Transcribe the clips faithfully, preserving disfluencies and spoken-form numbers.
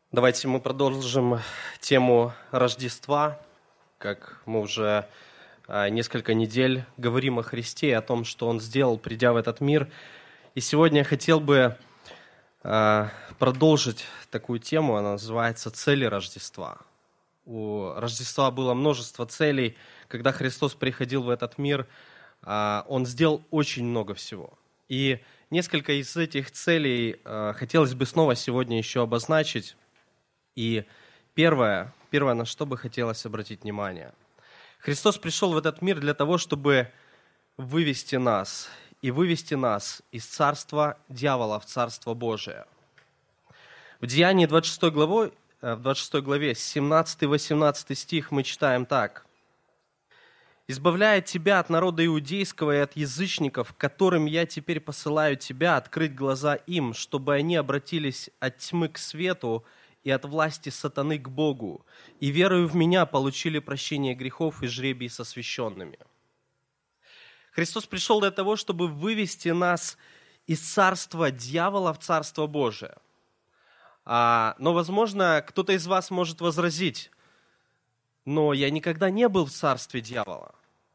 Давайте мы продолжим тему Рождества. Как мы уже несколько недель говорим о Христе, о том, что Он сделал, придя в этот мир. И сегодня я хотел бы продолжить такую тему, она называется «Цели Рождества». У Рождества было множество целей. Когда Христос приходил в этот мир, Он сделал очень много всего. И несколько из этих целей хотелось бы снова сегодня еще обозначить. И первое, первое, на что бы хотелось обратить внимание. Христос пришел в этот мир для того, чтобы вывести нас, и вывести нас из царства дьявола в царство Божие. В Деянии двадцать шестой главе, в двадцать шестой главе, семнадцатый-восемнадцатый стих мы читаем так. «Избавляя тебя от народа иудейского и от язычников, которым я теперь посылаю тебя, открыть глаза им, чтобы они обратились от тьмы к свету, и от власти сатаны к Богу, и верою в Меня получили прощение грехов и жребий с освященными». Христос пришел для того, чтобы вывести нас из царства дьявола в царство Божие. А, но, возможно, кто-то из вас может возразить, но я никогда не был в царстве дьявола.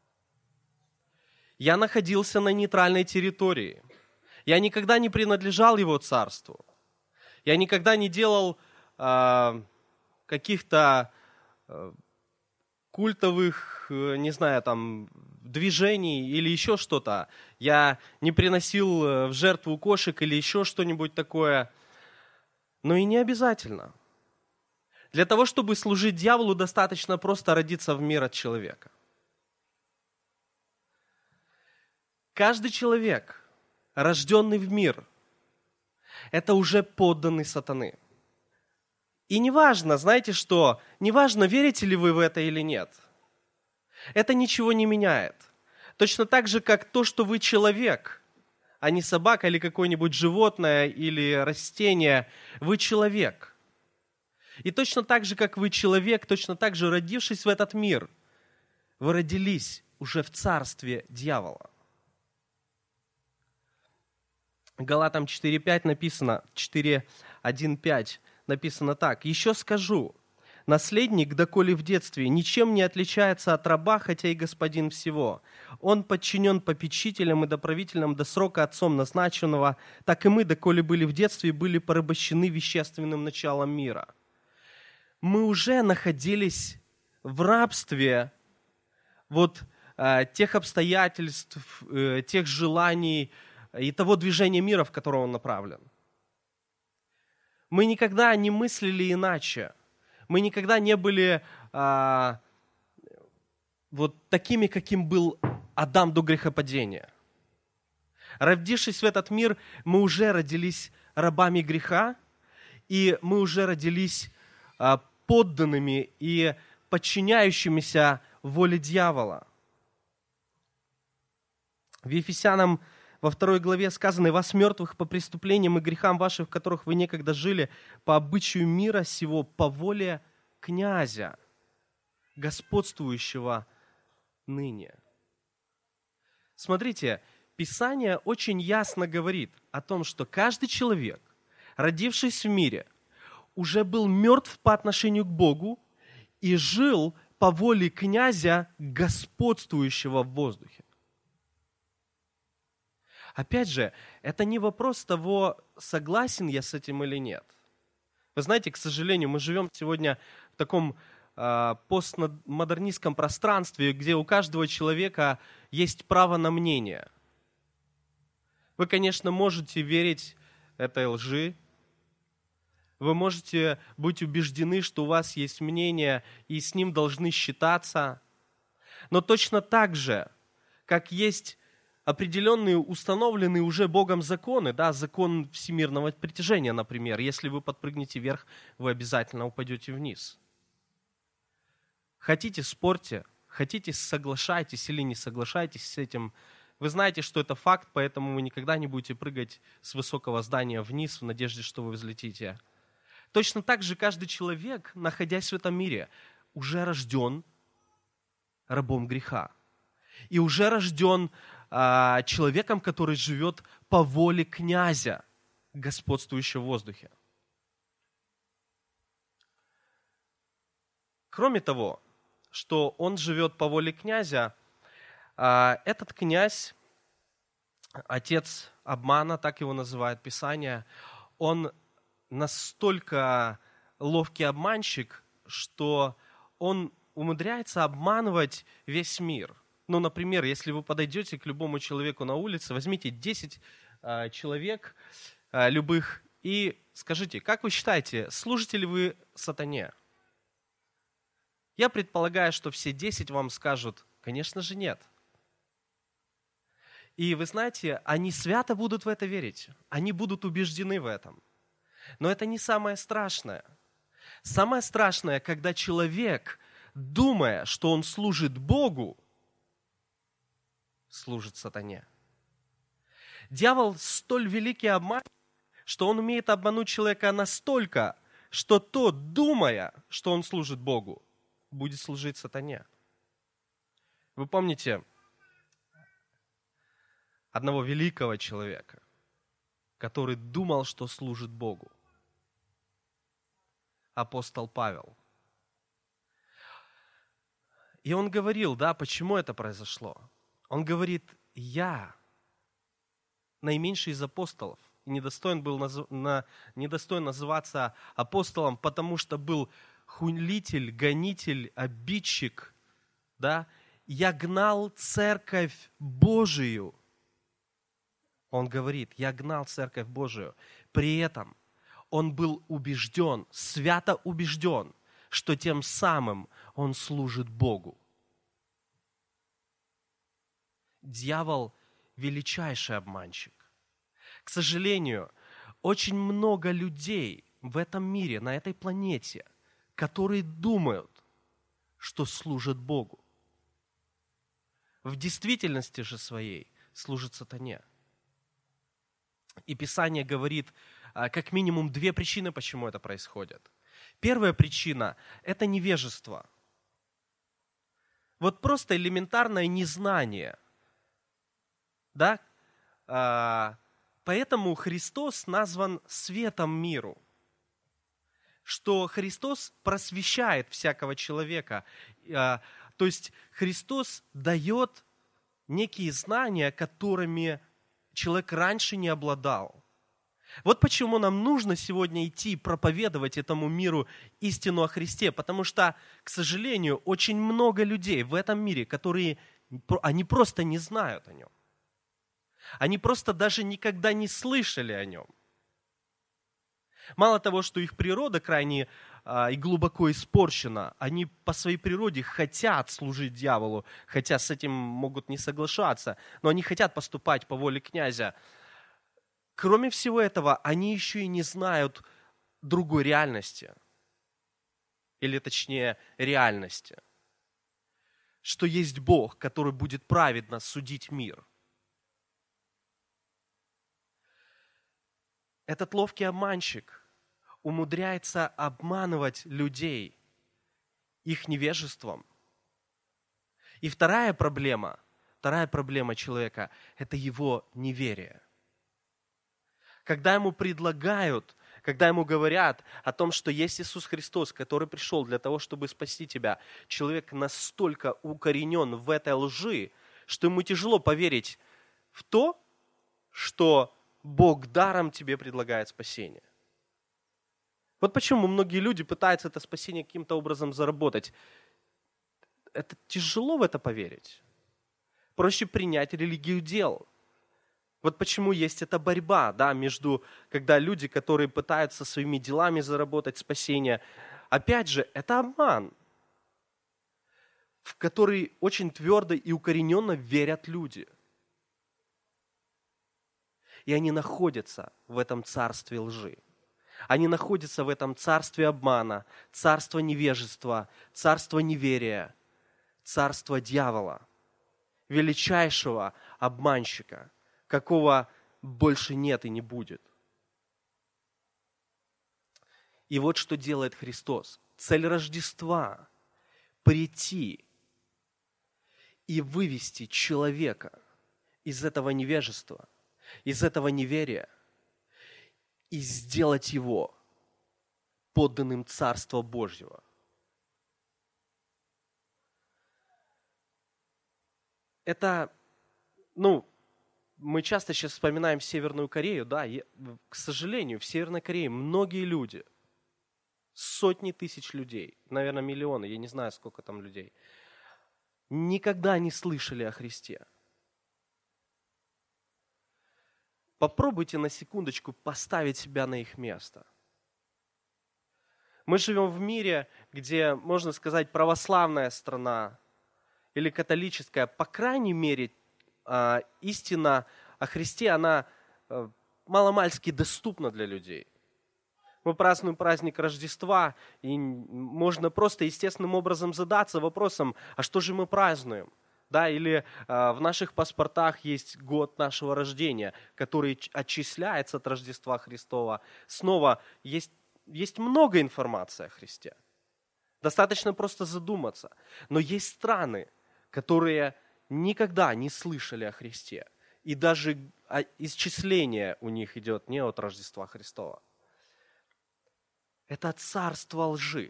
Я находился на нейтральной территории. Я никогда не принадлежал его царству. Я никогда не делал каких-то культовых, не знаю, там, движений или еще что-то. Я не приносил в жертву кошек или еще что-нибудь такое. Но и не обязательно. Для того, чтобы служить дьяволу, достаточно просто родиться в мир от человека. Каждый человек, рожденный в мир, это уже подданный сатаны. И неважно, знаете что, неважно, верите ли вы в это или нет. Это ничего не меняет. Точно так же, как то, что вы человек, а не собака или какое-нибудь животное или растение, вы человек. И точно так же, как вы человек, точно так же, родившись в этот мир, вы родились уже в царстве дьявола. Галатам четыре пять написано, четыре один пять. Написано так. «Еще скажу, наследник, доколе в детстве, ничем не отличается от раба, хотя и господин всего. Он подчинен попечителям и доправителям до срока отцом назначенного, так и мы, доколе были в детстве, были порабощены вещественным началом мира». Мы уже находились в рабстве вот э, тех обстоятельств, э, тех желаний и того движения мира, в которое он направлен. Мы никогда не мыслили иначе. Мы никогда не были а, вот такими, каким был Адам до грехопадения. Родившись в этот мир, мы уже родились рабами греха, и мы уже родились а, подданными и подчиняющимися воле дьявола. В Ефесянам во второй главе сказано: «И вас, мертвых по преступлениям и грехам вашим, в которых вы некогда жили, по обычаю мира сего, по воле князя, господствующего ныне». Смотрите, Писание очень ясно говорит о том, что каждый человек, родившийся в мире, уже был мертв по отношению к Богу и жил по воле князя, господствующего в воздухе. Опять же, это не вопрос того, согласен я с этим или нет. Вы знаете, к сожалению, мы живем сегодня в таком э, постмодернистском пространстве, где у каждого человека есть право на мнение. Вы, конечно, можете верить этой лжи. Вы можете быть убеждены, что у вас есть мнение, и с ним должны считаться. Но точно так же, как есть определенные, установленные уже Богом законы, да, закон всемирного притяжения, например. Если вы подпрыгнете вверх, вы обязательно упадете вниз. Хотите, спорьте, хотите, соглашайтесь или не соглашайтесь с этим. Вы знаете, что это факт, поэтому вы никогда не будете прыгать с высокого здания вниз в надежде, что вы взлетите. Точно так же каждый человек, находясь в этом мире, уже рожден рабом греха. И уже рожден а, человеком, который живет по воле князя, господствующего в воздухе. Кроме того, что он живет по воле князя, а, этот князь, отец обмана, так его называет Писание, он настолько ловкий обманщик, что он умудряется обманывать весь мир. Ну, например, если вы подойдете к любому человеку на улице, возьмите десять а, человек а, любых и скажите, как вы считаете, служите ли вы сатане? Я предполагаю, что все десять вам скажут, конечно же, нет. И вы знаете, они свято будут в это верить, они будут убеждены в этом. Но это не самое страшное. Самое страшное, когда человек, думая, что он служит Богу, служит сатане. Дьявол столь великий обманщик, что он умеет обмануть человека настолько, что тот, думая, что он служит Богу, будет служить сатане. Вы помните одного великого человека, который думал, что служит Богу? Апостол Павел. И он говорил, да, почему это произошло? Он говорит, я, наименьший из апостолов, недостоин был наз... на... недостоин называться апостолом, потому что был хулитель, гонитель, обидчик, да, я гнал церковь Божию. Он говорит, я гнал церковь Божию. При этом он был убежден, свято убежден, что тем самым он служит Богу. Дьявол – величайший обманщик. К сожалению, очень много людей в этом мире, на этой планете, которые думают, что служат Богу. В действительности же своей служат сатане. И Писание говорит, как минимум, две причины, почему это происходит. Первая причина – это невежество. Вот просто элементарное незнание. Да? Поэтому Христос назван светом миру, что Христос просвещает всякого человека. То есть Христос дает некие знания, которыми человек раньше не обладал. Вот почему нам нужно сегодня идти и проповедовать этому миру истину о Христе, потому что, к сожалению, очень много людей в этом мире, которые они просто не знают о нем. Они просто даже никогда не слышали о нем. Мало того, что их природа крайне а, и глубоко испорчена, они по своей природе хотят служить дьяволу, хотя с этим могут не соглашаться, но они хотят поступать по воле князя. Кроме всего этого, они еще и не знают другой реальности, или точнее реальности, что есть Бог, который будет праведно судить мир. Этот ловкий обманщик умудряется обманывать людей их невежеством. И вторая проблема, вторая проблема человека – это его неверие. Когда ему предлагают, когда ему говорят о том, что есть Иисус Христос, который пришел для того, чтобы спасти тебя, человек настолько укоренен в этой лжи, что ему тяжело поверить в то, что Бог даром тебе предлагает спасение. Вот почему многие люди пытаются это спасение каким-то образом заработать. Это тяжело в это поверить. Проще принять религию дел. Вот почему есть эта борьба, да, между, когда люди, которые пытаются своими делами заработать спасение, опять же, это обман, в который очень твердо и укорененно верят люди. И они находятся в этом царстве лжи. Они находятся в этом царстве обмана, царство невежества, царство неверия, царство дьявола, величайшего обманщика, какого больше нет и не будет. И вот что делает Христос. Цель Рождества – прийти и вывести человека из этого невежества, из этого неверия и сделать его подданным Царства Божьего. это, ну, мы часто сейчас вспоминаем Северную Корею, да, и, к сожалению, в Северной Корее многие люди, сотни тысяч людей, наверное, миллионы, я не знаю, сколько там людей, никогда не слышали о Христе. Попробуйте на секундочку поставить себя на их место. Мы живем в мире, где, можно сказать, православная страна или католическая, по крайней мере, истина о Христе, она маломальски доступна для людей. Мы празднуем праздник Рождества, и можно просто естественным образом задаться вопросом, а что же мы празднуем? Да, или э, в наших паспортах есть год нашего рождения, который отчисляется от Рождества Христова. Снова есть, есть много информации о Христе. Достаточно просто задуматься. Но есть страны, которые никогда не слышали о Христе. И даже исчисление у них идет не от Рождества Христова. Это царство лжи.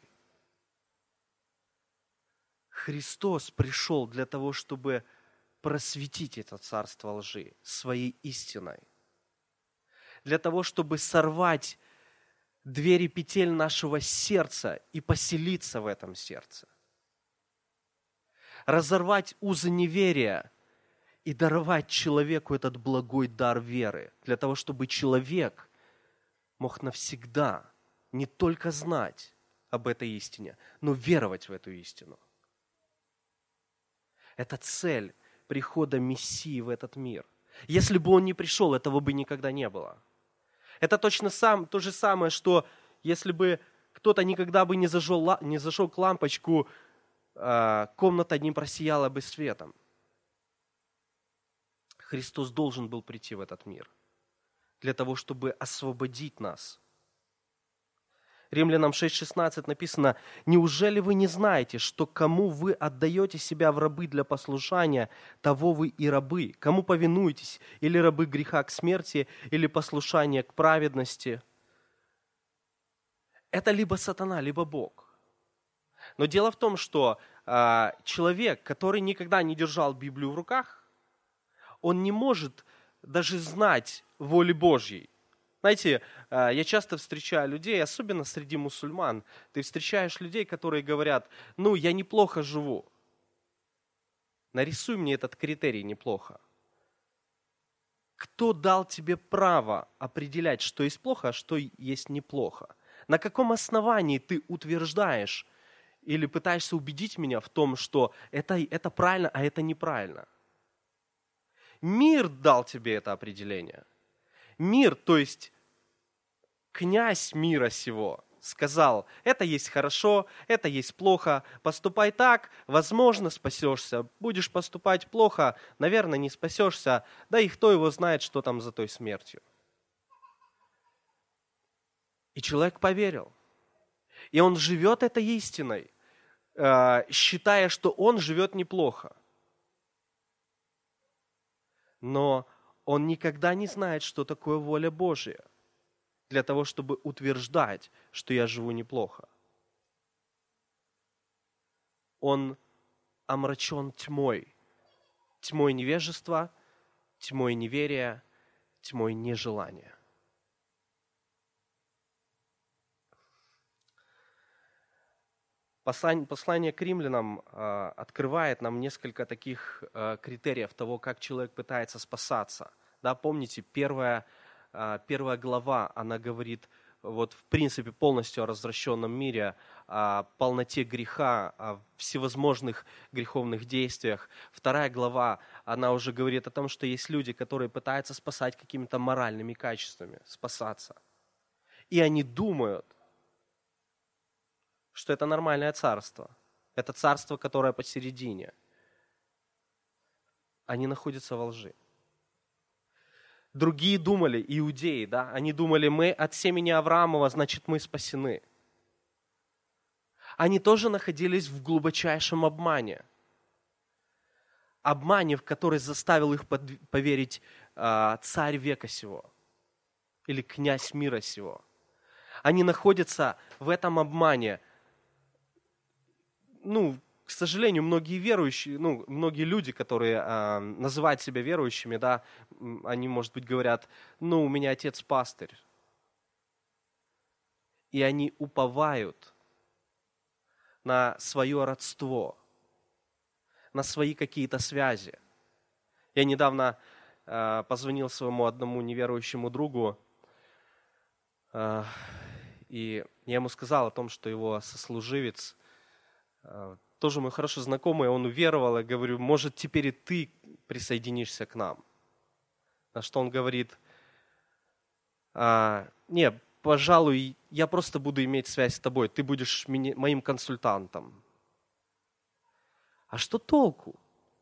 Христос пришел для того, чтобы просветить это царство лжи своей истиной. Для того, чтобы сорвать двери петель нашего сердца и поселиться в этом сердце. Разорвать узы неверия и даровать человеку этот благой дар веры. Для того, чтобы человек мог навсегда не только знать об этой истине, но веровать в эту истину. Это цель прихода Мессии в этот мир. Если бы он не пришел, этого бы никогда не было. Это точно сам, то же самое, что если бы кто-то никогда бы не зажег, не зажег лампочку, комната не просияла бы светом. Христос должен был прийти в этот мир для того, чтобы освободить нас. Римлянам шесть шестнадцать написано: «Неужели вы не знаете, что кому вы отдаете себя в рабы для послушания, того вы и рабы? Кому повинуетесь? Или рабы греха к смерти, или послушание к праведности?» Это либо сатана, либо Бог. Но дело в том, что э, человек, который никогда не держал Библию в руках, он не может даже знать воли Божьей. Знаете, я часто встречаю людей, особенно среди мусульман, ты встречаешь людей, которые говорят: ну, я неплохо живу. Нарисуй мне этот критерий неплохо. Кто дал тебе право определять, что есть плохо, а что есть неплохо? На каком основании ты утверждаешь или пытаешься убедить меня в том, что это, это правильно, а это неправильно? Мир дал тебе это определение. Мир, то есть князь мира сего, сказал: это есть хорошо, это есть плохо, поступай так, возможно, спасешься, будешь поступать плохо, наверное, не спасешься, да и кто его знает, что там за той смертью. И человек поверил. И он живет этой истиной, считая, что он живет неплохо. Но он никогда не знает, что такое воля Божья, для того, чтобы утверждать, что я живу неплохо. Он омрачен тьмой. Тьмой невежества, тьмой неверия, тьмой нежелания. Послание, послание к римлянам э, открывает нам несколько таких э, критериев того, как человек пытается спасаться. Да, помните, первая, э, первая глава, она говорит вот, в принципе полностью о развращенном мире, о полноте греха, о всевозможных греховных действиях. Вторая глава, она уже говорит о том, что есть люди, которые пытаются спасать какими-то моральными качествами, спасаться. И они думают, что это нормальное царство. Это царство, которое посередине. Они находятся во лжи. Другие думали, иудеи, да, они думали: мы от семени Авраамова, значит, мы спасены. Они тоже находились в глубочайшем обмане. Обмане, в который заставил их поверить э, царь века сего или князь мира сего. Они находятся в этом обмане, ну, к сожалению, многие верующие, ну, многие люди, которые а, называют себя верующими, да, они, может быть, говорят, ну, у меня отец пастырь. И они уповают на свое родство, на свои какие-то связи. Я недавно э, позвонил своему одному неверующему другу, э, и я ему сказал о том, что его сослуживец, э, тоже мой хороший знакомый, он уверовал, и говорю, может, теперь и ты присоединишься к нам. На что он говорит, а, не, пожалуй, я просто буду иметь связь с тобой, ты будешь ми- моим консультантом. А что толку?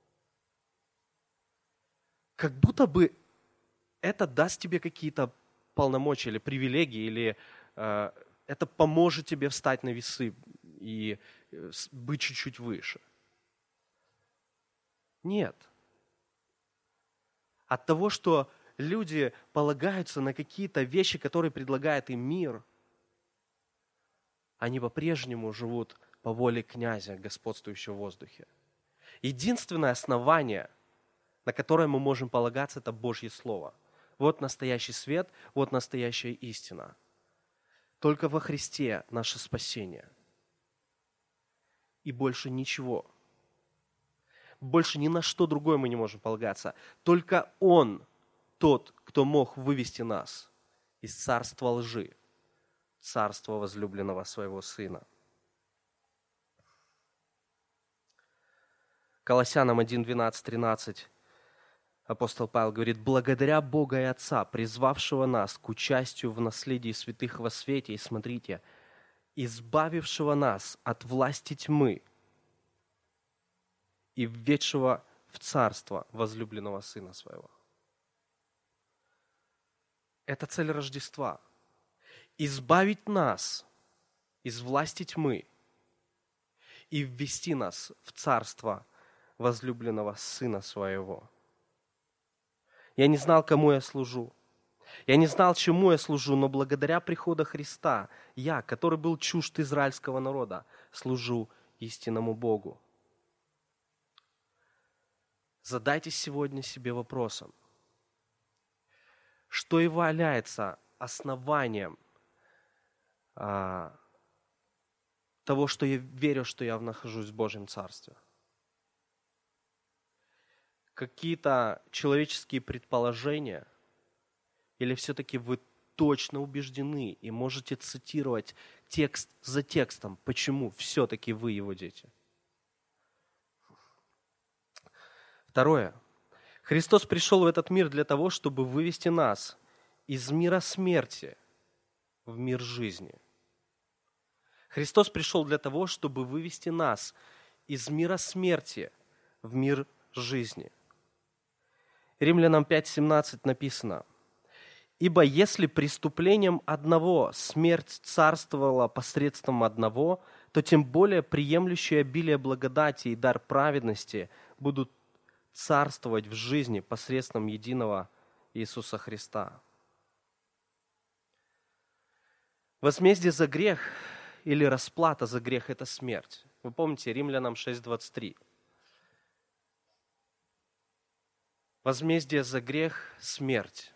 Как будто бы это даст тебе какие-то полномочия или привилегии, или э, это поможет тебе встать на весы и э, быть чуть-чуть выше. Нет. От того, что люди полагаются на какие-то вещи, которые предлагает им мир, они по-прежнему живут по воле князя, господствующего в воздухе. Единственное основание, на которое мы можем полагаться, это Божье Слово. Вот настоящий свет, вот настоящая истина. Только во Христе наше спасение. И больше ничего. Больше ни на что другое мы не можем полагаться. Только Он, тот, кто мог вывести нас из царства лжи, царства возлюбленного своего Сына. Колоссянам один, двенадцать, тринадцать апостол Павел говорит, «Благодаря Бога и Отца, призвавшего нас к участию в наследии святых во свете, и смотрите, избавившего нас от власти тьмы и введшего в царство возлюбленного Сына Своего». Это цель Рождества. Избавить нас из власти тьмы и ввести нас в царство возлюбленного Сына Своего. Я не знал, кому я служу. Я не знал, чему я служу, но благодаря приходу Христа я, который был чужд израильского народа, служу истинному Богу. Задайтесь сегодня себе вопросом, что является основанием а, того, что я верю, что я нахожусь в Божьем Царстве. Какие-то человеческие предположения, или все-таки вы точно убеждены и можете цитировать текст за текстом, почему все-таки вы его дети? Второе. Христос пришел в этот мир для того, чтобы вывести нас из мира смерти в мир жизни. Христос пришел для того, чтобы вывести нас из мира смерти в мир жизни. Римлянам пять семнадцать написано, «Ибо если преступлением одного смерть царствовала посредством одного, то тем более приемлющие обилие благодати и дар праведности будут царствовать в жизни посредством единого Иисуса Христа». Возмездие за грех или расплата за грех – это смерть. Вы помните, Римлянам шесть двадцать три. Возмездие за грех – смерть.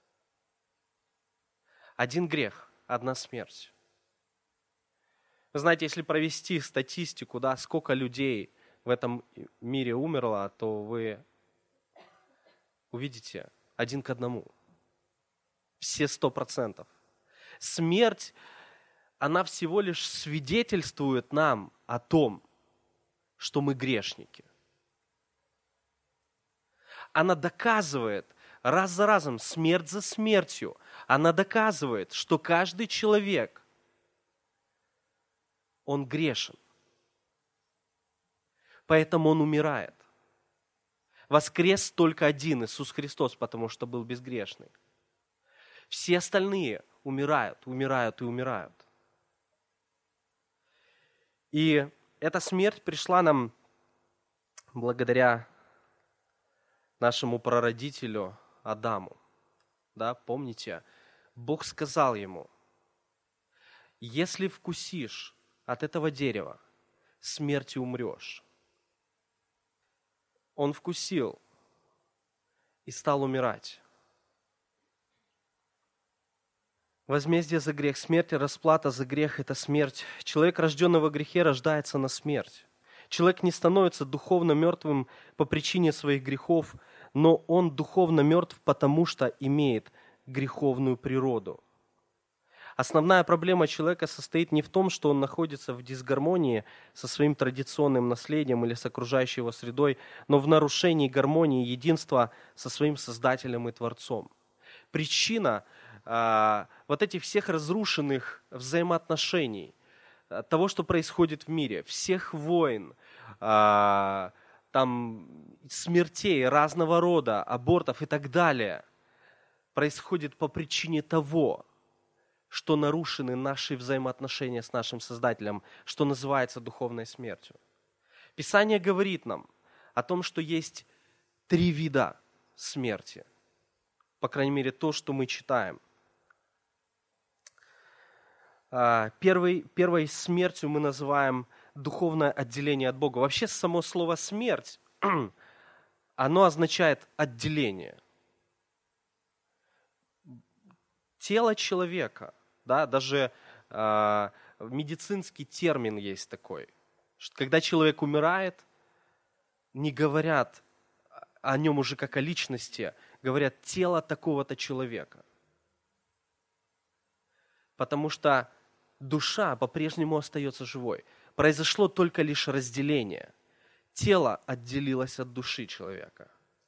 Один грех, одна смерть. Вы знаете, если провести статистику, да, сколько людей в этом мире умерло, то вы увидите один к одному. Все сто процентов. Смерть, она всего лишь свидетельствует нам о том, что мы грешники. Она доказывает раз за разом, смерть за смертью, она доказывает, что каждый человек, он грешен. Поэтому он умирает. Воскрес только один, Иисус Христос, потому что был безгрешный. Все остальные умирают, умирают и умирают. И эта смерть пришла нам благодаря нашему прародителю Адаму. Да, помните, Бог сказал ему, если вкусишь от этого дерева, смерти умрешь. Он вкусил и стал умирать. Возмездие за грех смерти, расплата за грех – это смерть. Человек, рожденный во грехе, рождается на смерть. Человек не становится духовно мертвым по причине своих грехов, но он духовно мертв, потому что имеет греховную природу. Основная проблема человека состоит не в том, что он находится в дисгармонии со своим традиционным наследием или с окружающей его средой, но в нарушении гармонии и единства со своим Создателем и Творцом. Причина а, вот этих всех разрушенных взаимоотношений, того, что происходит в мире, всех войн, а, там, смертей разного рода, абортов и так далее, происходит по причине того, что нарушены наши взаимоотношения с нашим Создателем, что называется духовной смертью. Писание говорит нам о том, что есть три вида смерти. По крайней мере, то, что мы читаем. Первой, первой смертью мы называем духовное отделение от Бога. Вообще, само слово «смерть», оно означает «отделение». Тело человека, да, даже э, медицинский термин есть такой, что когда человек умирает, не говорят о нем уже как о личности, говорят тело такого-то человека. Потому что душа по-прежнему остается живой. Произошло только лишь разделение. Тело отделилось от души человека.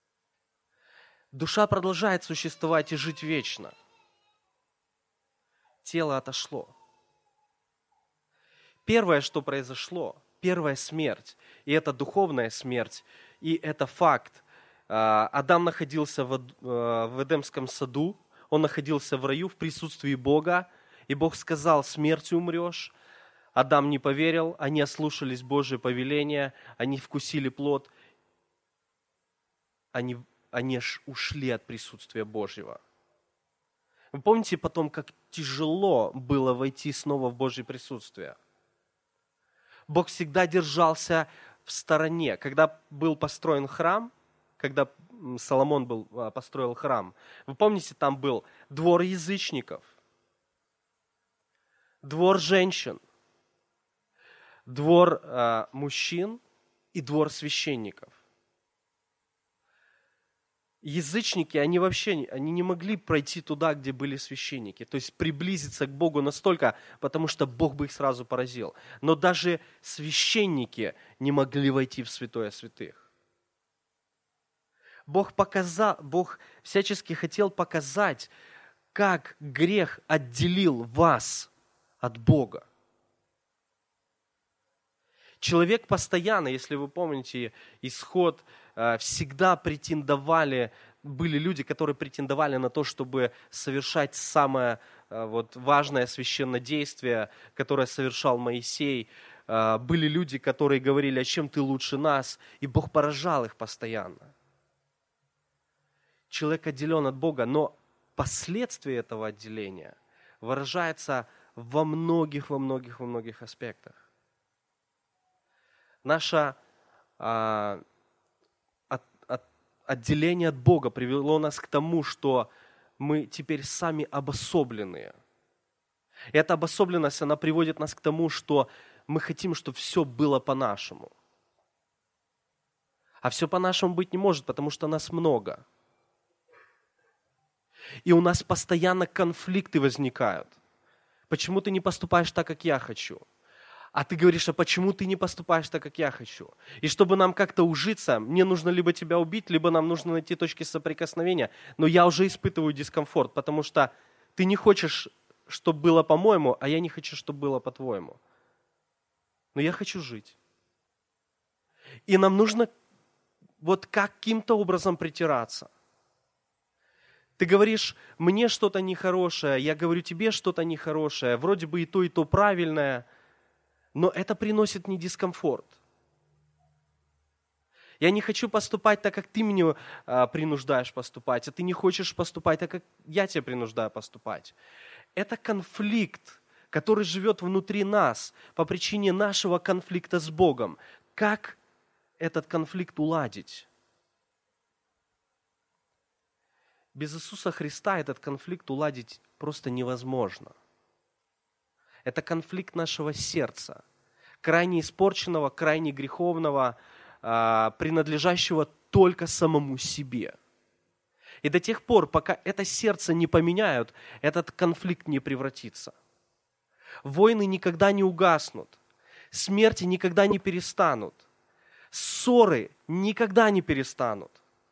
Душа продолжает существовать и жить вечно. Тело отошло. Первое, что произошло, первая смерть, и это духовная смерть, и это факт. Адам находился в Эдемском саду, он находился в раю в присутствии Бога, и Бог сказал: смертью умрешь. Адам не поверил, они ослушались Божие повеления, они вкусили плод, они, они ушли от присутствия Божьего. Вы помните потом, как тяжело было войти снова в Божье присутствие? Бог всегда держался в стороне. Когда был построен храм, когда Соломон был, построил храм, вы помните, там был двор язычников, двор женщин, двор э, мужчин и двор священников. Язычники, они вообще они не могли пройти туда, где были священники, то есть приблизиться к Богу настолько, потому что Бог бы их сразу поразил. Но даже священники не могли войти в святое святых. Бог показал, Бог всячески хотел показать, как грех отделил вас от Бога. Человек постоянно, если вы помните исход, всегда претендовали, были люди, которые претендовали на то, чтобы совершать самое вот, важное священное действие, которое совершал Моисей. Были люди, которые говорили: а чем ты лучше нас? И Бог поражал их постоянно. Человек отделен от Бога, но последствия этого отделения выражаются во многих, во многих, во многих аспектах. Наше а, от, от, отделение от Бога привело нас к тому, что мы теперь сами обособленные. И эта обособленность, она приводит нас к тому, что мы хотим, чтобы все было по-нашему. А все по-нашему быть не может, потому что нас много. И у нас постоянно конфликты возникают. Почему ты не поступаешь так, как я хочу? А ты говоришь: а почему ты не поступаешь так, как я хочу? И чтобы нам как-то ужиться, мне нужно либо тебя убить, либо нам нужно найти точки соприкосновения. Но я уже испытываю дискомфорт, потому что ты не хочешь, чтобы было по-моему, а я не хочу, чтобы было по-твоему. Но я хочу жить. И нам нужно вот каким-то образом притираться. Ты говоришь: мне что-то нехорошее, я говорю: тебе что-то нехорошее, вроде бы и то, и то правильное, но это приносит мне дискомфорт. Я не хочу поступать так, как ты меня а, принуждаешь поступать, а ты не хочешь поступать так, как я тебя принуждаю поступать. Это конфликт, который живет внутри нас по причине нашего конфликта с Богом. Как этот конфликт уладить? Без Иисуса Христа этот конфликт уладить просто невозможно. Это конфликт нашего сердца, крайне испорченного, крайне греховного, принадлежащего только самому себе. И до тех пор, пока это сердце не поменяют, этот конфликт не превратится. Войны никогда не угаснут, смерти никогда не перестанут, ссоры никогда не перестанут.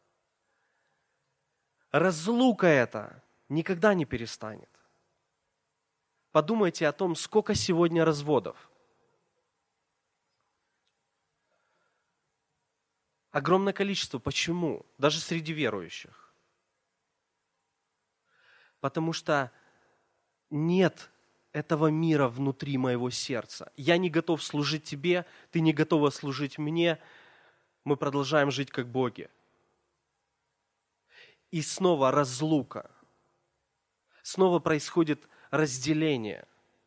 Разлука эта никогда не перестанет. Подумайте о том, сколько сегодня разводов. Огромное количество. Почему? Даже среди верующих. Потому что нет этого мира внутри моего сердца. Я не готов служить тебе, ты не готова служить мне. Мы продолжаем жить как боги. И снова разлука. Снова происходит разделение.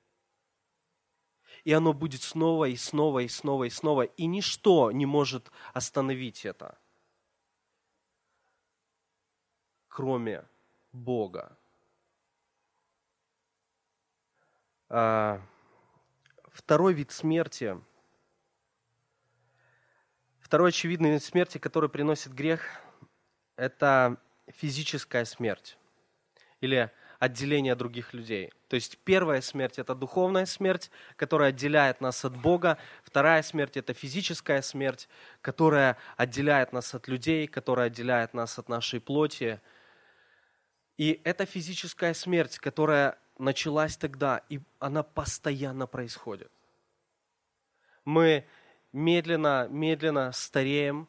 И оно будет снова и снова и снова и снова. И ничто не может остановить это, кроме Бога. Второй вид смерти, второй очевидный вид смерти, который приносит грех, это физическая смерть или отделение от других людей. То есть первая смерть – это духовная смерть, которая отделяет нас от Бога. Вторая смерть – это физическая смерть, которая отделяет нас от людей, которая отделяет нас от нашей плоти. И это физическая смерть, которая началась тогда, и она постоянно происходит. Мы медленно, медленно стареем,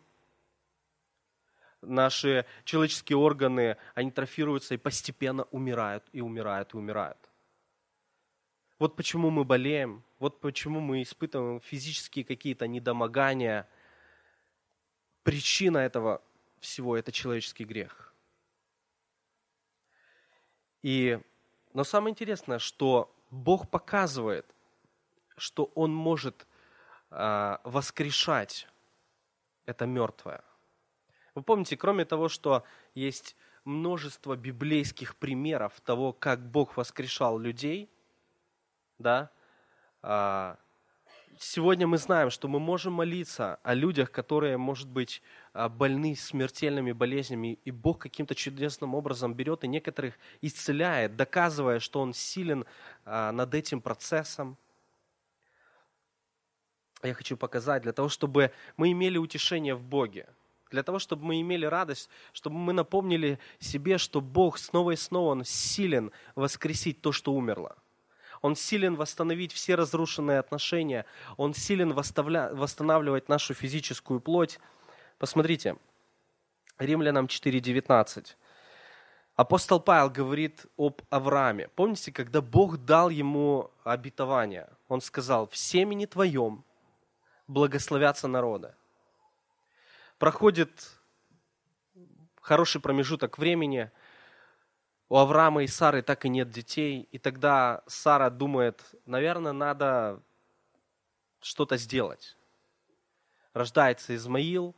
наши человеческие органы, они трофируются и постепенно умирают, и умирают, и умирают. Вот почему мы болеем, вот почему мы испытываем физические какие-то недомогания. Причина этого всего – это человеческий грех. И, но самое интересное, что Бог показывает, что Он может э, воскрешать это мертвое. Вы помните, кроме того, что есть множество библейских примеров того, как Бог воскрешал людей, да, сегодня мы знаем, что мы можем молиться о людях, которые, может быть, больны смертельными болезнями, и Бог каким-то чудесным образом берет и некоторых исцеляет, доказывая, что Он силен над этим процессом. Я хочу показать, для того, чтобы мы имели утешение в Боге, для того, чтобы мы имели радость, чтобы мы напомнили себе, что Бог снова и снова Он силен воскресить то, что умерло. Он силен восстановить все разрушенные отношения. Он силен восстанавливать нашу физическую плоть. Посмотрите, Римлянам четыре девятнадцать. Апостол Павел говорит об Аврааме. Помните, когда Бог дал ему обетование? Он сказал: «В семени твоем благословятся народы». Проходит хороший промежуток времени, у Авраама и Сары так и нет детей, и тогда Сара думает: наверное, надо что-то сделать. Рождается Измаил,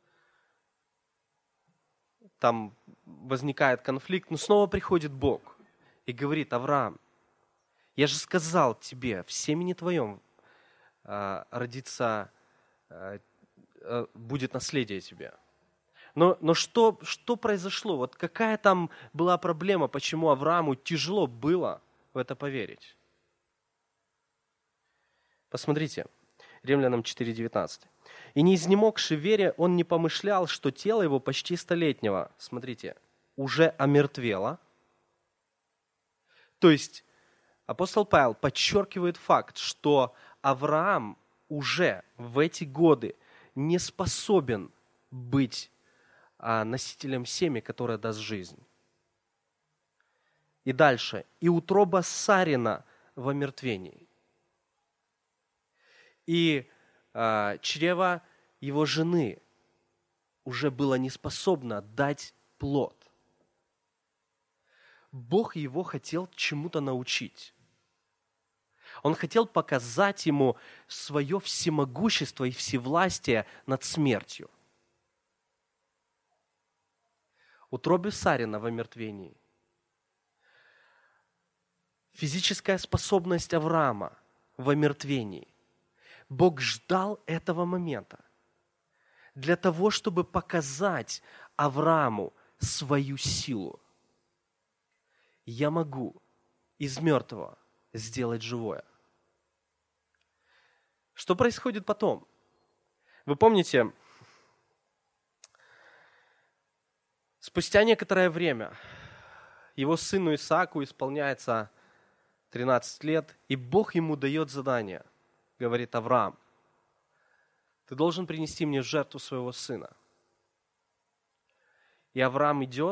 там возникает конфликт, но снова приходит Бог и говорит: Авраам, я же сказал тебе, в семени твоем э, родится, э, э, будет наследие тебе. Но, но что, что произошло? Вот какая там была проблема, почему Аврааму тяжело было в это поверить? Посмотрите, Римлянам четыре девятнадцать. «И не изнемогши в вере, он не помышлял, что тело его почти столетнего, смотрите, уже омертвело». То есть апостол Павел подчеркивает факт, что Авраам уже в эти годы не способен быть носителем семени, которое даст жизнь. И дальше. «И утроба Сарина в омертвении». И э, чрево его жены уже было не способно дать плод. Бог его хотел чему-то научить. Он хотел показать ему свое всемогущество и всевластие над смертью. Утробе Сарина в омертвении. Физическая способность Авраама в омертвении. Бог ждал этого момента для того, чтобы показать Аврааму свою силу. Я могу из мертвого сделать живое. Что происходит потом? Вы помните, спустя некоторое время его сыну Исааку исполняется тринадцать лет, и Бог ему дает задание. Говорит: Авраам, ты должен принести мне в жертву своего сына. И Авраам идет,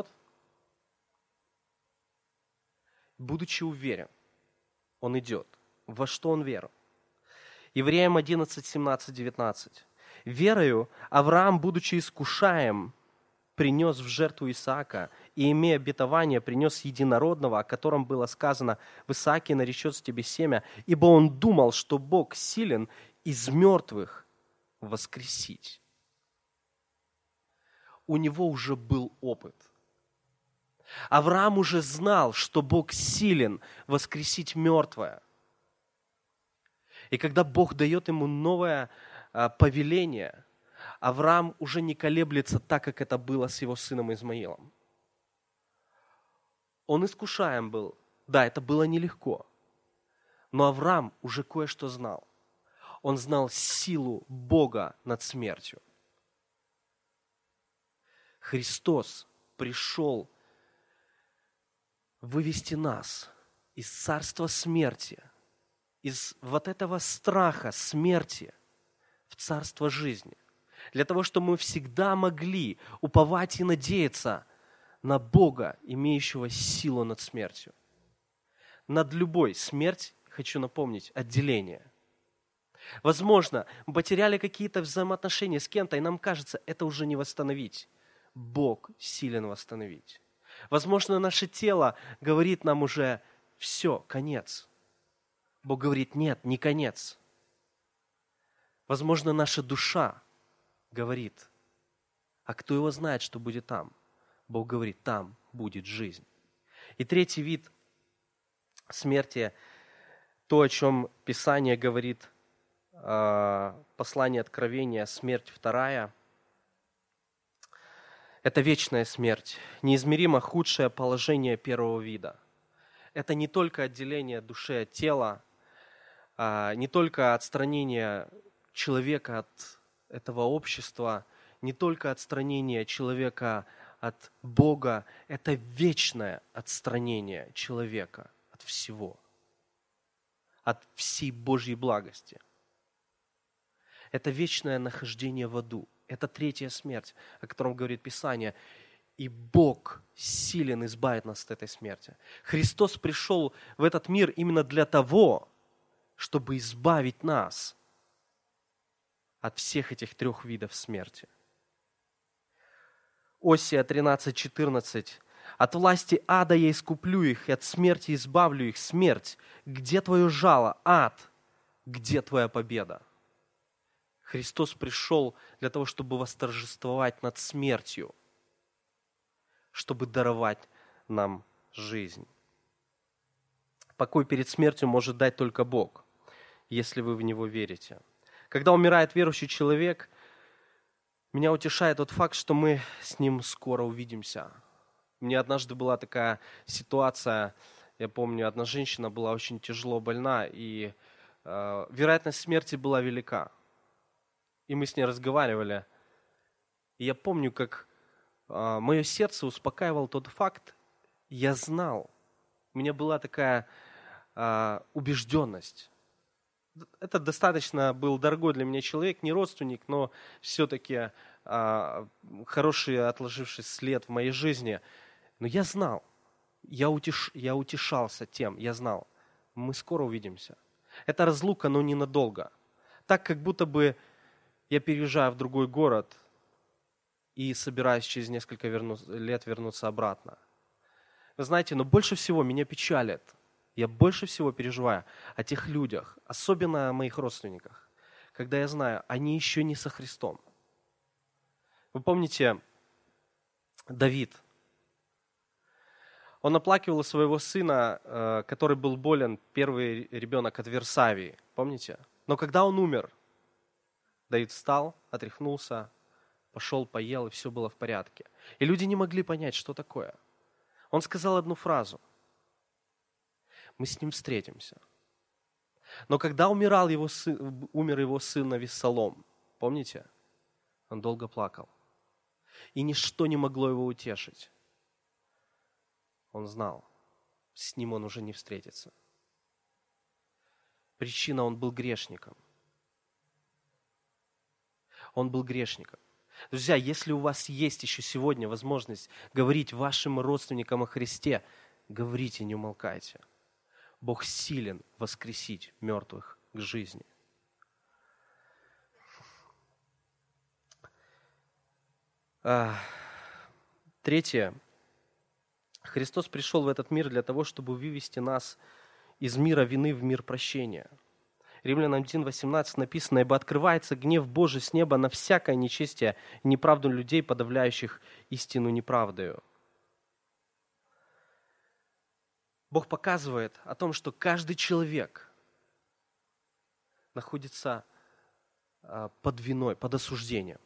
будучи уверен, он идет. Во что он верил? Евреям одиннадцать, семнадцать, девятнадцать. Верою Авраам, будучи искушаем, принес в жертву Исаака, и, имея обетование, принес единородного, о котором было сказано: в Исааке наречется тебе семя, ибо он думал, что Бог силен из мертвых воскресить. У него уже был опыт. Авраам уже знал, что Бог силен воскресить мертвое. И когда Бог дает ему новое а, повеление, Авраам уже не колеблется так, как это было с его сыном Измаилом. Он искушаем был. Да, это было нелегко. Но Авраам уже кое-что знал. Он знал силу Бога над смертью. Христос пришел вывести нас из царства смерти, из вот этого страха смерти в царство жизни. Для того, чтобы мы всегда могли уповать и надеяться на Бога, имеющего силу над смертью. Над любой смерть, хочу напомнить, отделение. Возможно, мы потеряли какие-то взаимоотношения с кем-то, и нам кажется, это уже не восстановить. Бог силен восстановить. Возможно, наше тело говорит нам уже: все, конец. Бог говорит: нет, не конец. Возможно, наша душа говорит: а кто его знает, что будет там? Бог говорит: там будет жизнь. И третий вид смерти, то, о чем Писание говорит, послание Откровения, смерть вторая, это вечная смерть, неизмеримо худшее положение первого вида. Это не только отделение души от тела, не только отстранение человека от этого общества, не только отстранение человека от Бога, это вечное отстранение человека от всего, от всей Божьей благости. Это вечное нахождение в аду. Это третья смерть, о котором говорит Писание. И Бог силен избавить нас от этой смерти. Христос пришел в этот мир именно для того, чтобы избавить нас от всех этих трех видов смерти. Осия тринадцать четырнадцать. От власти ада я искуплю их, и от смерти избавлю их. Смерть, где твое жало? Ад, где твоя победа? Христос пришел для того, чтобы восторжествовать над смертью, чтобы даровать нам жизнь. Покой перед смертью может дать только Бог, если вы в Него верите. Когда умирает верующий человек, меня утешает тот факт, что мы с ним скоро увидимся. У меня однажды была такая ситуация, я помню, одна женщина была очень тяжело больна, и э, вероятность смерти была велика. И мы с ней разговаривали. И я помню, как э, мое сердце успокаивал тот факт, я знал, у меня была такая э, убежденность. Это достаточно был дорогой для меня человек, не родственник, но все-таки э, хороший отложивший след в моей жизни. Но я знал, я, утеш, я утешался тем, я знал, мы скоро увидимся. Эта разлука, но ненадолго. Так, как будто бы я переезжаю в другой город и собираюсь через несколько верну, лет вернуться обратно. Вы знаете, но больше всего меня печалит. Я больше всего переживаю о тех людях, особенно о моих родственниках, когда я знаю, они еще не со Христом. Вы помните Давид? Он оплакивал своего сына, который был болен, первый ребенок от Версавии. Помните? Но когда он умер, Давид встал, отряхнулся, пошел, поел, и все было в порядке. И люди не могли понять, что такое. Он сказал одну фразу. Мы с ним встретимся. Но когда умирал его сын, умер его сын Авессалом, помните? Он долго плакал. И ничто не могло его утешить. Он знал, с ним он уже не встретится. Причина, он был грешником. Он был грешником. Друзья, если у вас есть еще сегодня возможность говорить вашим родственникам о Христе, говорите, не умолкайте. Бог силен воскресить мертвых к жизни. Третье. Христос пришел в этот мир для того, чтобы вывести нас из мира вины в мир прощения. Римлянам один восемнадцать написано: «Ибо открывается гнев Божий с неба на всякое нечестие и неправду людей, подавляющих истину неправдою». Бог показывает о том, что каждый человек находится под виной, под осуждением.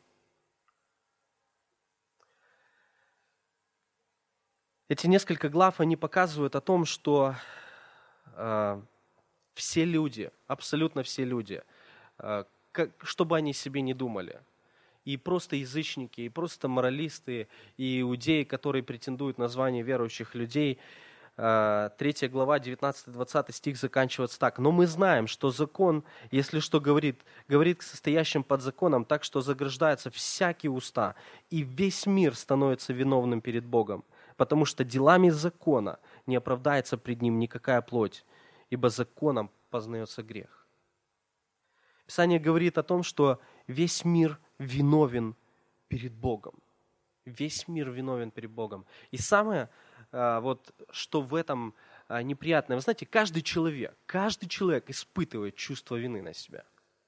Эти несколько глав, они показывают о том, что э, все люди, абсолютно все люди, э, как, что бы они себе не думали, и просто язычники, и просто моралисты, и иудеи, которые претендуют на звание верующих людей, э, третья глава, девятнадцатый-двадцатый стих заканчивается так. «Но мы знаем, что закон, если что говорит, говорит к состоящим под законом, так что заграждаются всякие уста, и весь мир становится виновным перед Богом. Потому что делами закона не оправдается пред ним никакая плоть, ибо законом познается грех». Писание говорит о том, что весь мир виновен перед Богом. Весь мир виновен перед Богом. И самое, вот, что в этом неприятное, вы знаете, каждый человек, каждый человек испытывает чувство вины на себя.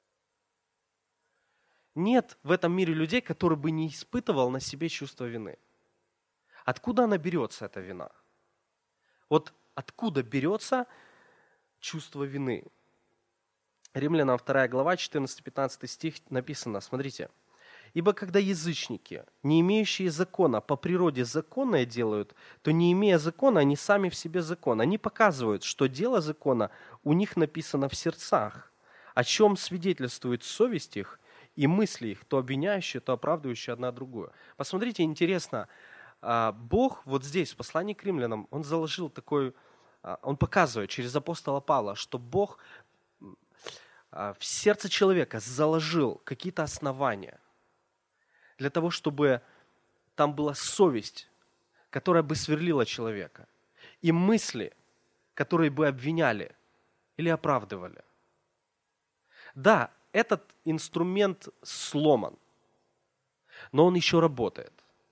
Нет в этом мире людей, которые бы не испытывал на себе чувство вины. Откуда она берется, эта вина? Вот откуда берется чувство вины? Римлянам вторая глава, четырнадцатый-пятнадцатый стих написано, смотрите. «Ибо когда язычники, не имеющие закона, по природе законное делают, то не имея закона, они сами в себе закон. Они показывают, что дело закона у них написано в сердцах, о чем свидетельствует совесть их и мысли их, то обвиняющие, то оправдывающие одна другую». Посмотрите, интересно, Бог вот здесь, в послании к римлянам, Он заложил такой, Он показывает через апостола Павла, что Бог в сердце человека заложил какие-то основания для того, чтобы там была совесть, которая бы сверлила человека, и мысли, которые бы обвиняли или оправдывали. Да, этот инструмент сломан, но он еще работает.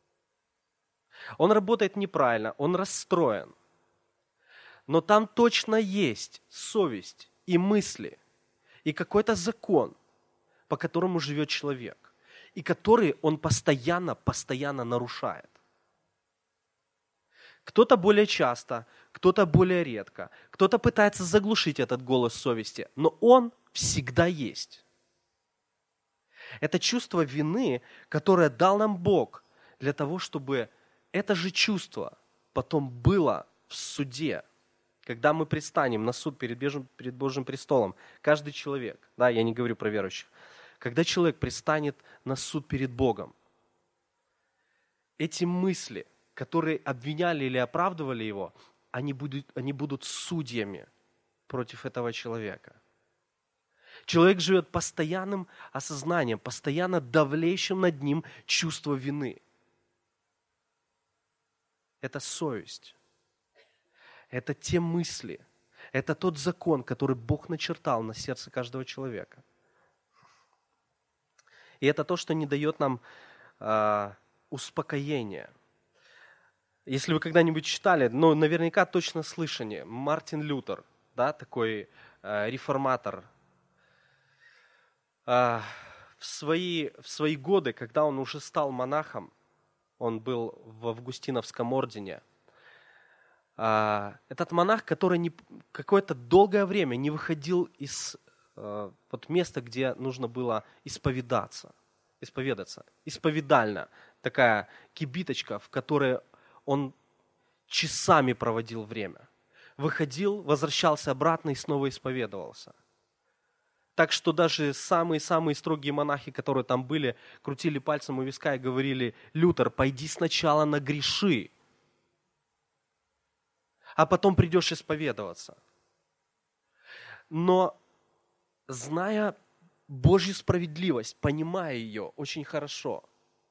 Он работает неправильно, он расстроен. Но там точно есть совесть и мысли, и какой-то закон, по которому живет человек, и который он постоянно, постоянно нарушает. Кто-то более часто, кто-то более редко, кто-то пытается заглушить этот голос совести, но он всегда есть. Это чувство вины, которое дал нам Бог для того, чтобы это же чувство потом было в суде, когда мы предстанем на суд перед Божьим, перед Божьим престолом. Каждый человек, да, я не говорю про верующих, когда человек предстанет на суд перед Богом, эти мысли, которые обвиняли или оправдывали его, они будут, они будут судьями против этого человека. Человек живет постоянным осознанием, постоянно давлеющим над ним чувство вины. Это совесть. Это те мысли. Это тот закон, который Бог начертал на сердце каждого человека. И это то, что не дает нам э, успокоения. Если вы когда-нибудь читали, ну, наверняка точно слышали, Мартин Лютер, да, такой э, реформатор, э, в, свои, в свои годы, когда он уже стал монахом, он был в Августиновском ордене, э, этот монах, который не, какое-то долгое время не выходил из э, вот места, где нужно было исповедаться, исповедаться, исповедальна, такая кибиточка, в которой он часами проводил время. Выходил, возвращался обратно и снова исповедовался. Так что даже самые-самые строгие монахи, которые там были, крутили пальцем у виска и говорили: Лютер, пойди сначала нагреши, а потом придешь исповедоваться. Но, зная Божью справедливость, понимая ее очень хорошо,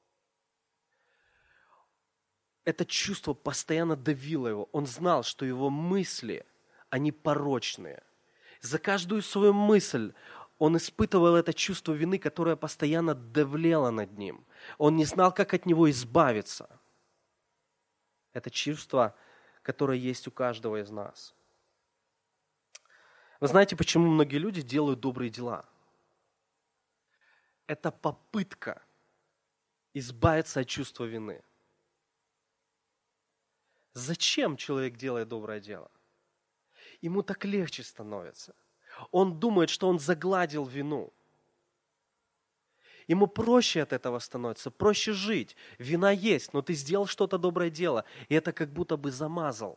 это чувство постоянно давило его. Он знал, что его мысли, они порочные. За каждую свою мысль он испытывал это чувство вины, которое постоянно давлело над ним. Он не знал, как от него избавиться. Это чувство, которое есть у каждого из нас. Вы знаете, почему многие люди делают добрые дела? Это попытка избавиться от чувства вины. Зачем человек делает доброе дело? Ему так легче становится. Он думает, что он загладил вину. Ему проще от этого становится, проще жить. Вина есть, но ты сделал что-то доброе дело, и это как будто бы замазал.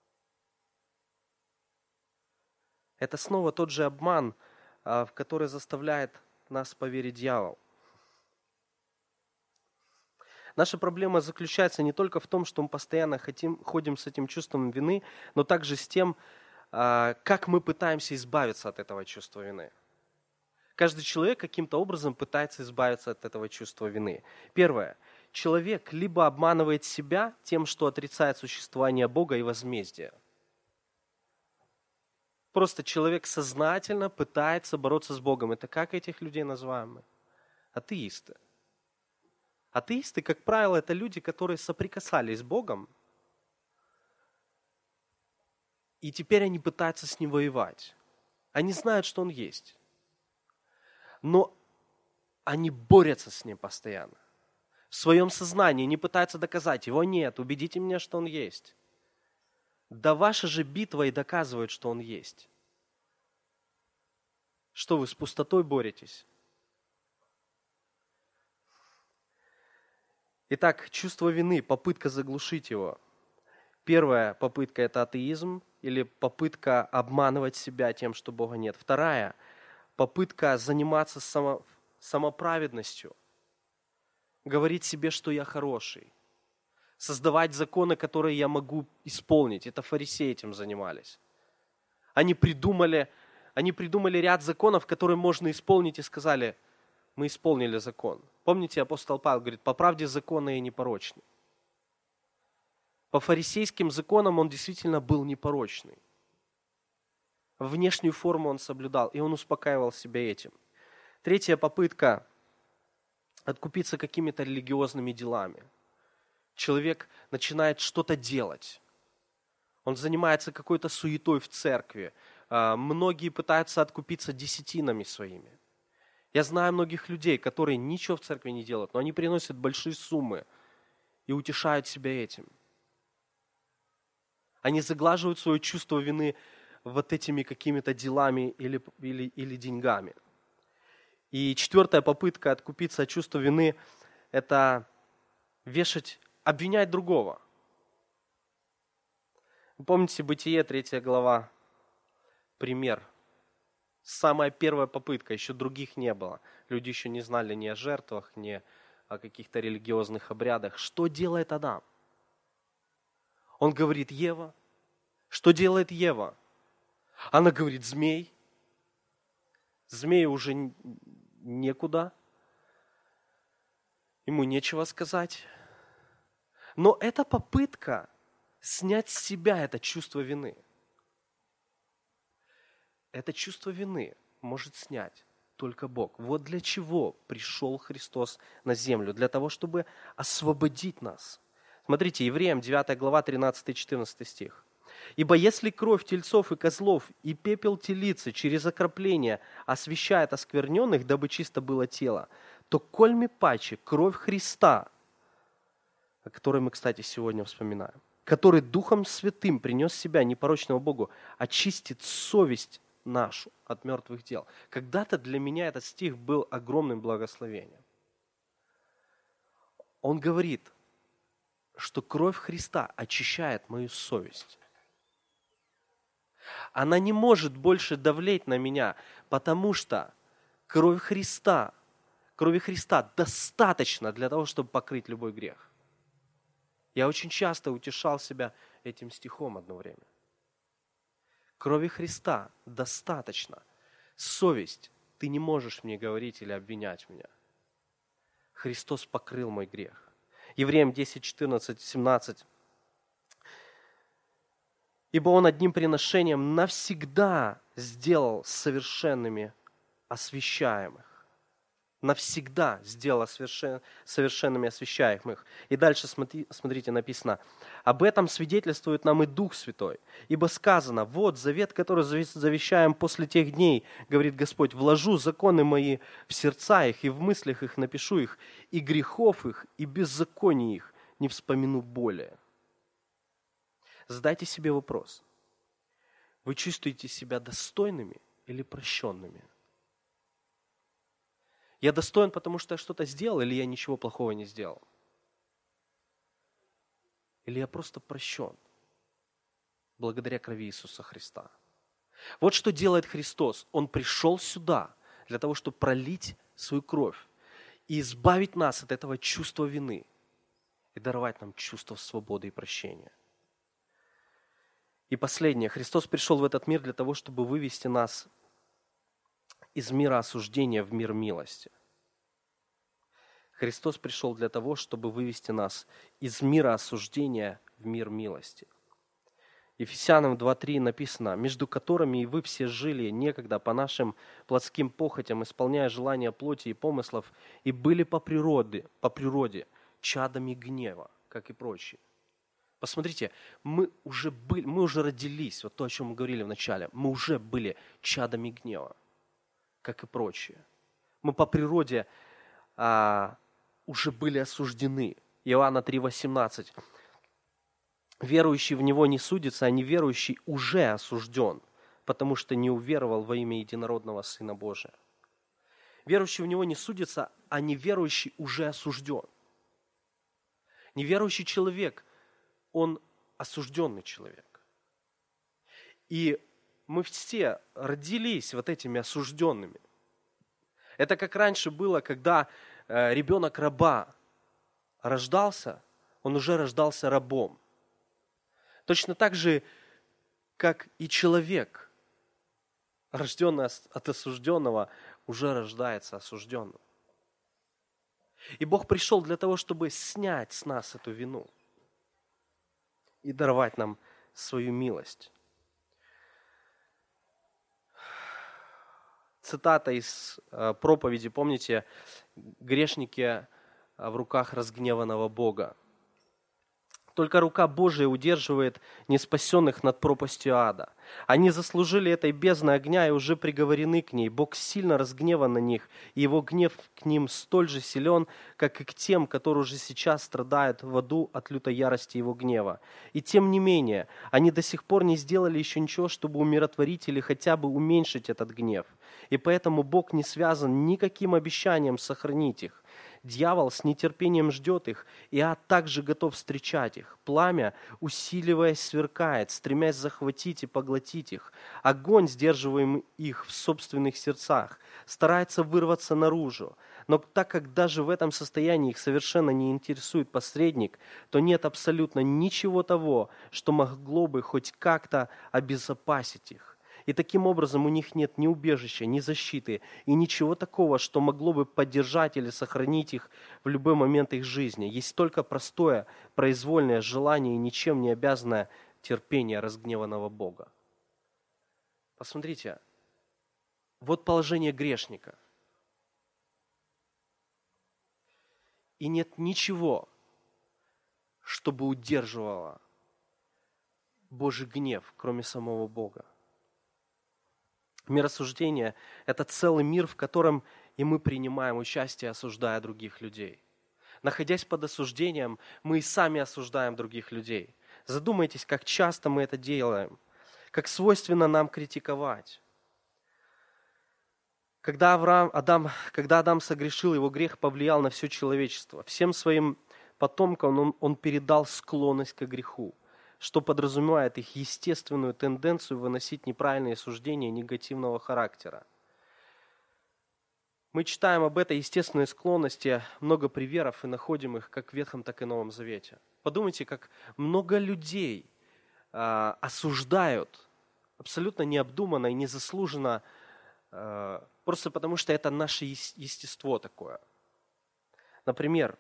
Это снова тот же обман, в который заставляет нас поверить дьявол. Наша проблема заключается не только в том, что мы постоянно хотим, ходим с этим чувством вины, но также с тем, как мы пытаемся избавиться от этого чувства вины. Каждый человек каким-то образом пытается избавиться от этого чувства вины. Первое. Человек либо обманывает себя тем, что отрицает существование Бога и возмездия. Просто человек сознательно пытается бороться с Богом. Это как этих людей называем мы? Атеисты. Атеисты, как правило, это люди, которые соприкасались с Богом, и теперь они пытаются с Ним воевать. Они знают, что Он есть. Но они борются с Ним постоянно. В своем сознании не пытаются доказать, Его нет, убедите меня, что Он есть. Да ваша же битва и доказывает, что Он есть. Что вы с пустотой боретесь? Итак, чувство вины, попытка заглушить его. Первая попытка – это атеизм, или попытка обманывать себя тем, что Бога нет. Вторая – попытка заниматься само, самоправедностью, говорить себе, что я хороший, создавать законы, которые я могу исполнить. Это фарисеи этим занимались. Они придумали, они придумали ряд законов, которые можно исполнить, и сказали: мы исполнили закон. Помните, апостол Павел говорит: по правде законы и непорочны. По фарисейским законам он действительно был непорочный. Внешнюю форму он соблюдал, и он успокаивал себя этим. Третья попытка – откупиться какими-то религиозными делами. Человек начинает что-то делать. Он занимается какой-то суетой в церкви. Многие пытаются откупиться десятинами своими. Я знаю многих людей, которые ничего в церкви не делают, но они приносят большие суммы и утешают себя этим. Они заглаживают свое чувство вины вот этими какими-то делами или, или, или деньгами. И четвертая попытка откупиться от чувства вины – это вешать, обвинять другого. Вы помните Бытие, третья глава, пример. Самая первая попытка, еще других не было. Люди еще не знали ни о жертвах, ни о каких-то религиозных обрядах. Что делает Адам? Он говорит: Ева. Что делает Ева? Она говорит: змей. Змею уже некуда. Ему нечего сказать. Но это попытка снять с себя это чувство вины. Это чувство вины может снять только Бог. Вот для чего пришел Христос на землю. Для того, чтобы освободить нас. Смотрите, Евреям девятая глава, тринадцатый-четырнадцатый стих. «Ибо если кровь тельцов и козлов и пепел телицы через окропление освящает оскверненных, дабы чисто было тело, то кольми паче кровь Христа, о которой мы, кстати, сегодня вспоминаем, который Духом Святым принес себя непорочного Богу, очистит совесть нашу от мертвых дел». Когда-то для меня этот стих был огромным благословением. Он говорит, что кровь Христа очищает мою совесть. Она не может больше давлеть на меня, потому что кровь Христа, крови Христа достаточно для того, чтобы покрыть любой грех. Я очень часто утешал себя этим стихом одно время. Крови Христа достаточно. Совесть, ты не можешь мне говорить или обвинять меня. Христос покрыл мой грех. Евреям десять, четырнадцать, семнадцать. «Ибо Он одним приношением навсегда сделал совершенными освящаемых». Навсегда сделал совершен, совершенными освящаемых. И дальше смотри, смотрите, написано: «Об этом свидетельствует нам и Дух Святой. Ибо сказано: вот завет, который завещаем после тех дней, говорит Господь, вложу законы мои в сердца их, и в мыслях их напишу их, и грехов их, и беззаконий их не вспомину более». Задайте себе вопрос. Вы чувствуете себя достойными или прощенными? Я достоин, потому что я что-то сделал, или я ничего плохого не сделал? Или я просто прощен благодаря крови Иисуса Христа? Вот что делает Христос. Он пришел сюда для того, чтобы пролить свою кровь и избавить нас от этого чувства вины и даровать нам чувство свободы и прощения. И последнее. Христос пришел в этот мир для того, чтобы вывести нас из мира осуждения в мир милости. Христос пришел для того, чтобы вывести нас из мира осуждения в мир милости. Ефесянам два три написано: «Между которыми и вы все жили некогда по нашим плотским похотям, исполняя желания плоти и помыслов, и были по природе, по природе чадами гнева», как и прочие. Посмотрите, мы уже были, мы уже родились, вот то, о чем мы говорили в начале, мы уже были чадами гнева, как и прочие. Мы по природе а, уже были осуждены. Иоанна три восемнадцать. «Верующий в Него не судится, а неверующий уже осужден, потому что не уверовал во имя единородного Сына Божия». Верующий в Него не судится, а неверующий уже осужден. Неверующий человек, он осужденный человек. И мы все родились вот этими осужденными. Это как раньше было, когда э, ребенок раба рождался, он уже рождался рабом. Точно так же, как и человек, рожденный от осужденного, уже рождается осужденным. И Бог пришел для того, чтобы снять с нас эту вину и даровать нам свою милость. Цитата из э, проповеди, помните, грешники в руках разгневанного Бога. Только рука Божия удерживает неспасенных над пропастью ада. Они заслужили этой бездны огня и уже приговорены к ней. Бог сильно разгневан на них, и его гнев к ним столь же силен, как и к тем, которые уже сейчас страдают в аду от лютой ярости его гнева. И тем не менее, они до сих пор не сделали еще ничего, чтобы умиротворить или хотя бы уменьшить этот гнев. И поэтому Бог не связан никаким обещанием сохранить их. Дьявол с нетерпением ждет их, и ад также готов встречать их. Пламя, усиливаясь, сверкает, стремясь захватить и поглотить их. Огонь, сдерживаемый их в собственных сердцах, старается вырваться наружу. Но так как даже в этом состоянии их совершенно не интересует посредник, то нет абсолютно ничего того, что могло бы хоть как-то обезопасить их. И таким образом у них нет ни убежища, ни защиты, и ничего такого, что могло бы поддержать или сохранить их в любой момент их жизни. Есть только простое, произвольное желание и ничем не обязанное терпение разгневанного Бога. Посмотрите, вот положение грешника. И нет ничего, чтобы удерживало Божий гнев, кроме самого Бога. Мир осуждения – это целый мир, в котором и мы принимаем участие, осуждая других людей. Находясь под осуждением, мы и сами осуждаем других людей. Задумайтесь, как часто мы это делаем, как свойственно нам критиковать. Когда, Авраам, Адам, когда Адам согрешил, его грех повлиял на все человечество. Всем своим потомкам он, он передал склонность к греху, что подразумевает их естественную тенденцию выносить неправильные суждения негативного характера. Мы читаем об этой естественной склонности много примеров и находим их как в Ветхом, так и Новом Завете. Подумайте, как много людей э, осуждают абсолютно необдуманно и незаслуженно, э, просто потому что это наше естество такое. Например,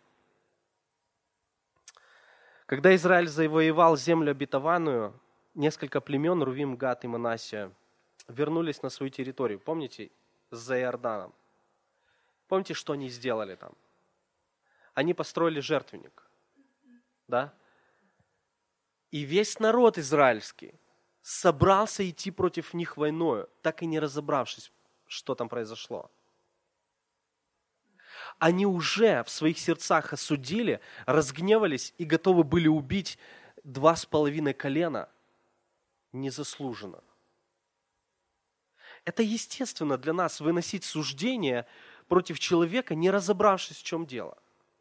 когда Израиль завоевал землю обетованную, несколько племен, Рувим, Гад и Манассия, вернулись на свою территорию. Помните, за Иорданом. Помните, что они сделали там? Они построили жертвенник. Да? И весь народ израильский собрался идти против них войною, так и не разобравшись, что там произошло. Они уже в своих сердцах осудили, разгневались и готовы были убить два с половиной колена незаслуженно. Это естественно для нас выносить суждение против человека, не разобравшись, в чем дело.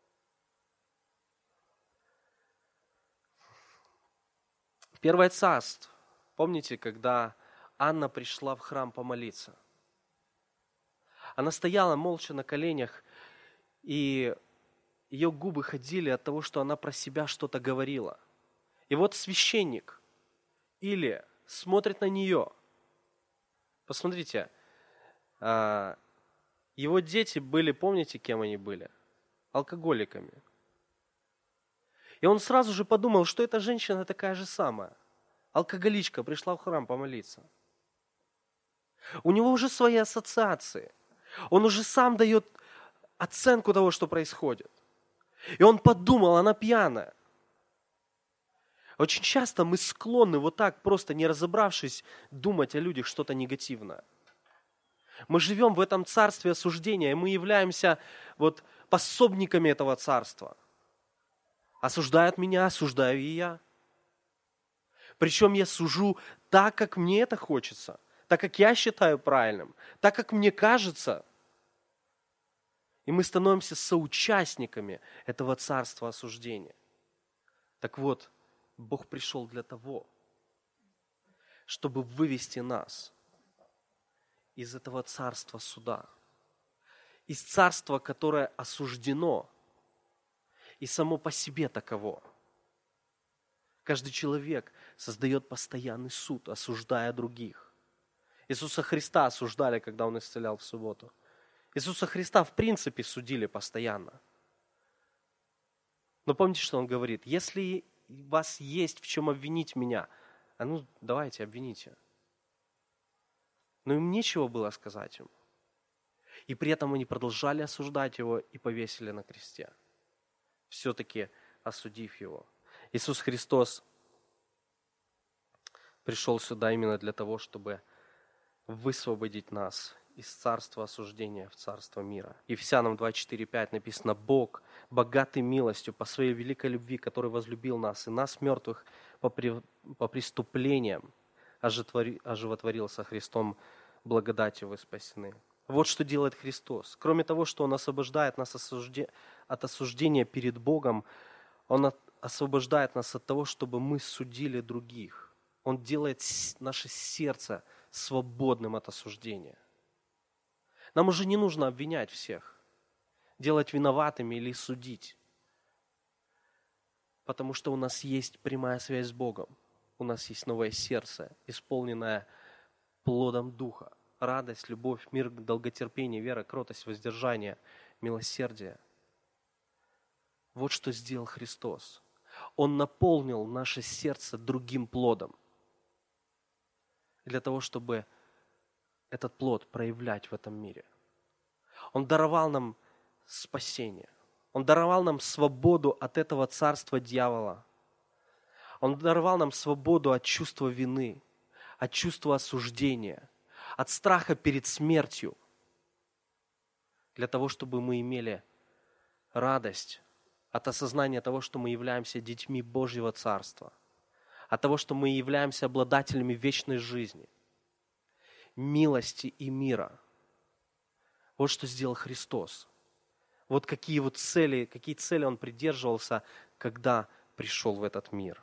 Первое царство. Помните, когда Анна пришла в храм помолиться? Она стояла молча на коленях, и ее губы ходили от того, что она про себя что-то говорила. И вот священник или смотрит на нее. Посмотрите, его дети были, помните, кем они были? Алкоголиками. И он сразу же подумал, что эта женщина такая же самая. Алкоголичка пришла в храм помолиться. У него уже свои ассоциации. Он уже сам дает оценку того, что происходит. И он подумал, она пьяная. Очень часто мы склонны вот так, просто не разобравшись, думать о людях что-то негативное. Мы живем в этом царстве осуждения, и мы являемся вот пособниками этого царства. Осуждают меня, осуждаю и я. Причем я сужу так, как мне это хочется, так, как я считаю правильным, так, как мне кажется. И мы становимся соучастниками этого царства осуждения. Так вот, Бог пришел для того, чтобы вывести нас из этого царства суда, из царства, которое осуждено и само по себе таково. Каждый человек создает постоянный суд, осуждая других. Иисуса Христа осуждали, когда Он исцелял в субботу. Иисуса Христа в принципе судили постоянно. Но помните, что Он говорит? Если у вас есть в чем обвинить меня, а ну давайте, обвините. Но им нечего было сказать им. И при этом они продолжали осуждать Его и повесили на кресте, все-таки осудив Его. Иисус Христос пришел сюда именно для того, чтобы высвободить нас из царства осуждения в царство мира. Ефесянам два, четыре, пять написано: «Бог, богатый милостью по своей великой любви, который возлюбил нас, и нас, мертвых, по, при, по преступлениям, оживотворил со Христом, благодатью вы спасены». Вот что делает Христос. Кроме того, что Он освобождает нас от осуждения перед Богом, Он освобождает нас от того, чтобы мы судили других. Он делает наше сердце свободным от осуждения. Нам уже не нужно обвинять всех, делать виноватыми или судить. Потому что у нас есть прямая связь с Богом. У нас есть новое сердце, исполненное плодом Духа. Радость, любовь, мир, долготерпение, вера, кротость, воздержание, милосердие. Вот что сделал Христос. Он наполнил наше сердце другим плодом. Для того, чтобы этот плод проявлять в этом мире. Он даровал нам спасение. Он даровал нам свободу от этого царства дьявола. Он даровал нам свободу от чувства вины, от чувства осуждения, от страха перед смертью, для того, чтобы мы имели радость от осознания того, что мы являемся детьми Божьего Царства, от того, что мы являемся обладателями вечной жизни, милости и мира. Вот что сделал Христос. Вот какие вот цели, какие цели Он придерживался, когда пришел в этот мир.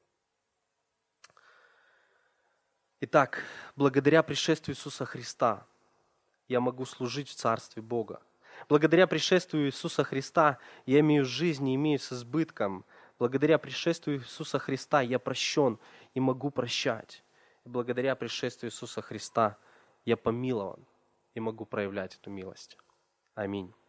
Итак, благодаря пришествию Иисуса Христа я могу служить в Царстве Бога. Благодаря пришествию Иисуса Христа я имею жизнь и имею с избытком. Благодаря пришествию Иисуса Христа я прощен и могу прощать. И благодаря пришествию Иисуса Христа я помилован и могу проявлять эту милость. Аминь.